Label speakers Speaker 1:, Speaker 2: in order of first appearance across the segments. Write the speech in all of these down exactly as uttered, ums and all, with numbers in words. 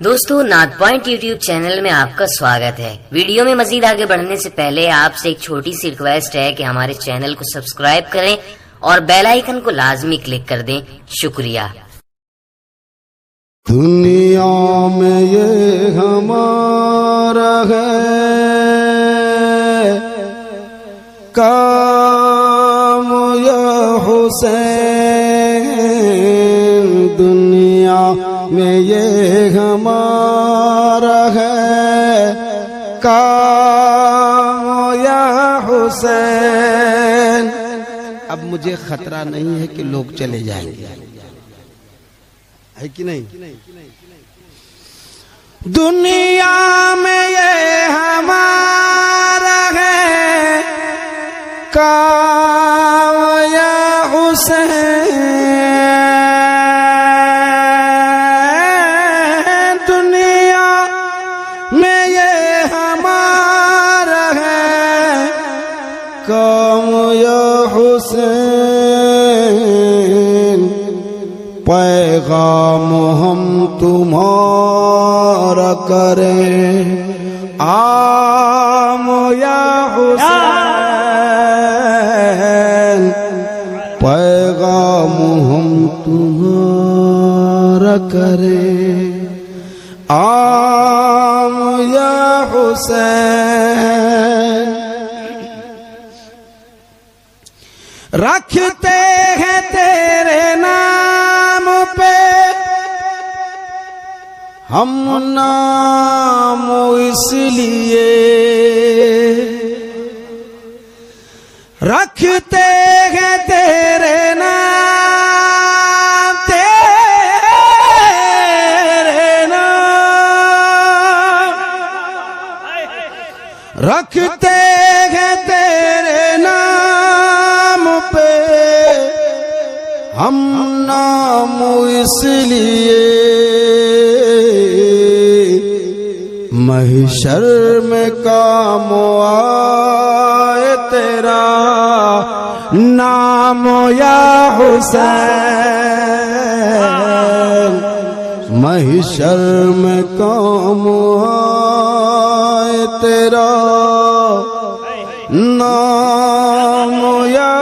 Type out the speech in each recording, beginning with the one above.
Speaker 1: दोस्तों, नाथ point YouTube channel में आपका स्वागत है। वीडियो में मजीद आगे बढ़ने से पहले आपसे एक छोटी सी रिक्वेस्ट है कि हमारे चैनल को सब्सक्राइब करें और बेल आइकन को लाजमी क्लिक कर दें। शुक्रिया।
Speaker 2: दुनिया में ये हमारा है काम या हुसैन, दुनिया में ये हमारा है काम या हुसैन। अब मुझे खतरा नहीं है कि लोग चले जाएंगे, है कि नहीं? दुनिया में ये हमारा है काम या हुसैन, दुनिया में ये हमारा है काम या हुसैन। पैगाम हम तुम्हारा करें आम या हुसैन, पैगाम हम तुम्हारा करें आम या हुसैन। रखते हैं तेरे नाम पे हम नाम इसलिए, रखते हैं तेरे नाम, तेरे नाम, रखते हैं तेरे नाम पे हम नाम इसलिए, महशर में काम आए तेरा नाम या हुसैन, महशर में काम आए तेरा नाम या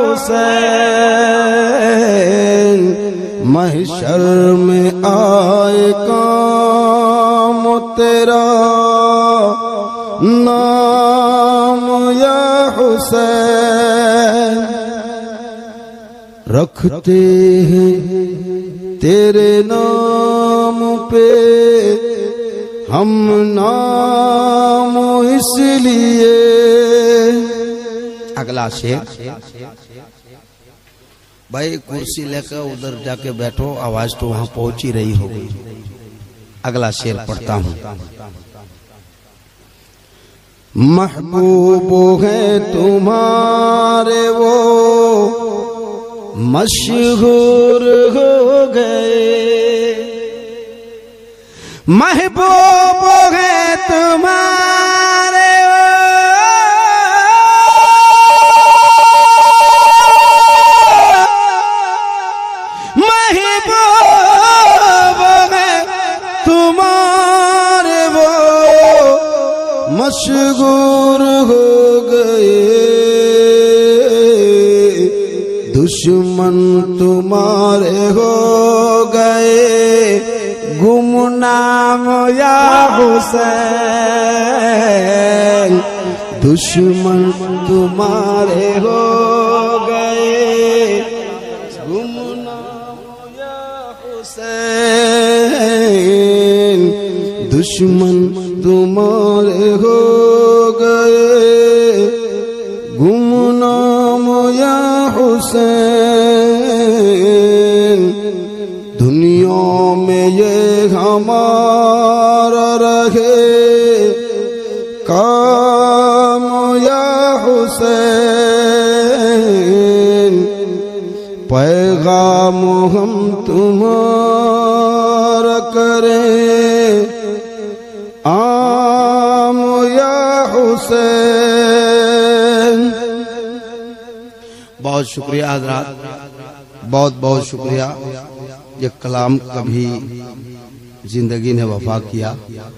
Speaker 2: हुसैन, महशर में आए काम तेरा नाम या हुसैन। रखते हैं तेरे नाम पे हम नाम इसलिए। अगला शेर, भाई कुर्सी लेकर उधर जाके बैठो, आवाज तो वहां पहुंच ही रही होगी। अगला शेर पढ़ता हूं। महबूब है तुम्हारे वो मशहूर हो गए, महबूब है तुम्हारे मशहूर हो गए, दुश्मन तुम्हारे हो गए गुमनाम या हुसैन, दुश्मन तुम्हारे हो गए गुमनाम या हुसैन, दुश्मन तुम्हारे हो गए गुमनाम या हुसैन। दुनिया में ये हमारा रहे काम या हुसैन, पैगाम हम तुम्हारा करें आम या हुसैन। बहुत शुक्रिया हजरात, बहुत बहुत शुक्रिया। ये कलाम कभी जिंदगी ने वफा किया।